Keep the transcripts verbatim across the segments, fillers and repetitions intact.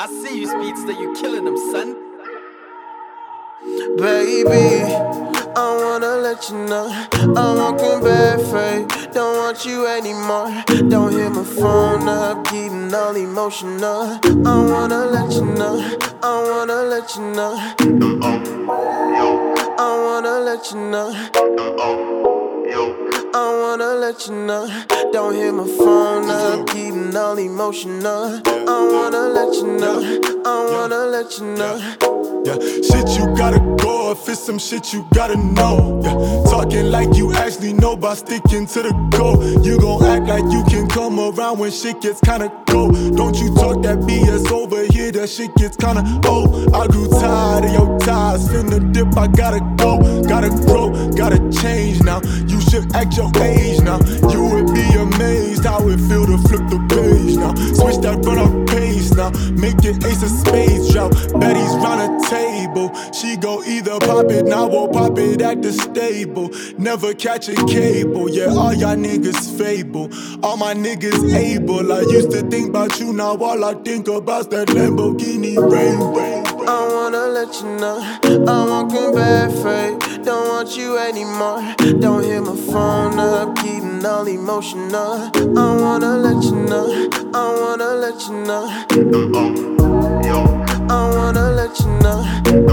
I see you, Speedster, you killing them, son. Baby, I wanna let you know I'm walking bad faith, don't want you anymore. Don't hit my phone up, getting all emotional. I wanna let you know, I wanna let you know, I wanna let you know, I wanna let you know. Don't hit my phone up, getting all emotional. I wanna let you know, I wanna let you know. Yeah, shit you gotta go if it's some shit you gotta know. Yeah, talking like you actually know by sticking to the goal. You gon' act like you can come around when shit gets kinda cold. Don't you talk that B S over here, that shit gets kinda old. I grew tired of your ties, finna dip, I gotta go. Gotta grow, gotta change now. You should act your age now. You would be amazed how it feel to flip the page now. Switch that run up pace now, make it ace of spades drought. Betty's round a table, she go either pop it now or pop it at the stable. Never catch a cable, yeah, all y'all niggas fable. All my niggas able, I used to think about you, now all I think about's that Lamborghini rain. I wanna let you know I'm walking bad faith, don't want you anymore. Don't hit my phone up, getting all emotional. I wanna let you know, I wanna let you know, I wanna let you know,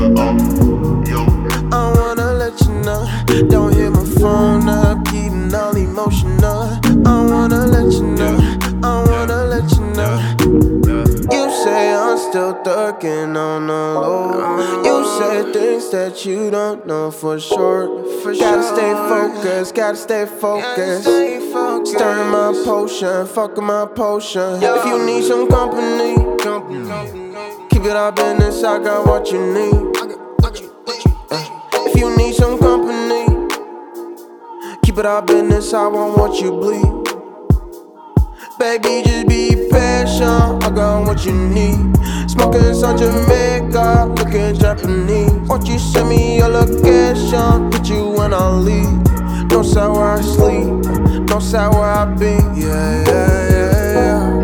I wanna let you know. Don't hit my phone up, getting all emotional. I wanna let you know, I wanna let you know. You say I'm still thugging on the low. You say things that you don't know for sure. Gotta stay focused, gotta stay focused. Stirring my potion, fucking my potion. If you need some company, keep it all business, I got what you need. If you need some company, keep it all business, I won't watch you bleed. Baby, just be patient, I got what you need. Smoking some Jamaica, looking Japanese. Won't you send me your location, hit you when I leave. Don't say where I sleep, don't say where I be. Yeah, yeah, yeah, yeah.